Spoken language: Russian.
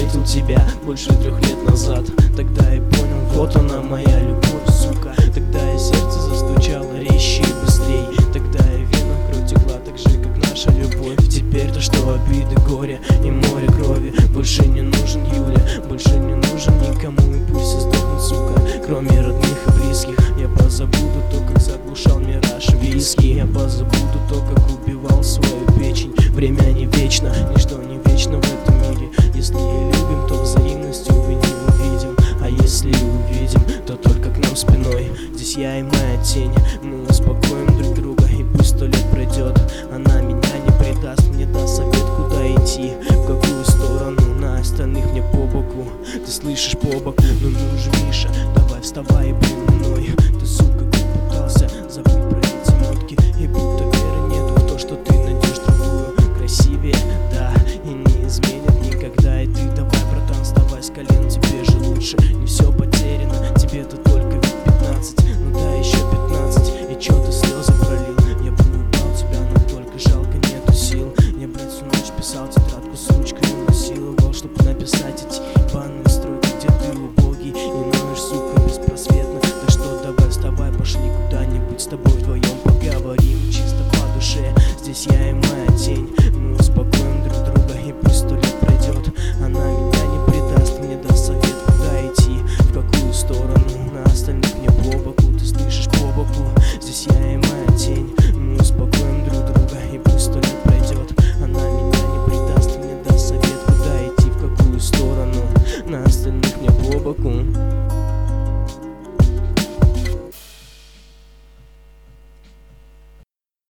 встретил тебя больше 3 лет назад. Тогда я понял, вот она моя любовь, сука. Тогда и сердце застучало резче и быстрей. Тогда и вена кровь текла так же, как наша любовь. Теперь-то что обиды, горе и море крови. Больше не нужен Юля, больше не нужен никому. И пусть все сдохнут, сука, кроме родных и близких. Я позабуду то, как заглушал мираж виски. Я позабуду то, как убивал свою печень. Время не вечно, ничто не вечно в этом мире. Если и любим, то взаимностью вы не увидим. А если и увидим, то только к нам спиной. Здесь я и моя тень, мы успокоим друг друга. И пусть 100 лет пройдет, она меня не предаст. Мне даст совет, куда идти, в какую сторону. На остальных мне по боку, ты слышишь, по боку. Ну же, Миша, давай вставай и будь мной. Ты, сука, как пытался забыть про эти нотки. И будто веры нету в то, что ты найдешь другую красивее, да, и не изменит никогда. И ты давай, братан, вставай с колен, тебе же лучше. Не все потеряно, тебе-то только ведь 15. Ну да, еще 15, и чё ты слезы пролил? Я бы убрал тебя, но только жалко нету сил. Я, блядь, всю ночь писал тетрадку с ручкой, насиловал, чтобы написать эти ебаные строки, где ты убогий и ноешь, сука, беспросветно. Так что давай вставай, пошли куда-нибудь с тобой вдвоем поговорим чисто по душе. Здесь я и моя тень, мы успокоим друг друга. И пусть 100 лет пройдет, она меня не предаст. Мне даст совет, куда идти, в какую сторону. На остальных мне по боку, ты слышишь, по боку. Здесь я и моя тень, мы успокоим друг друга. И пусть 100 лет пройдет, она меня не предаст. Мне даст совет, куда идти, в какую сторону. На остальных мне по боку.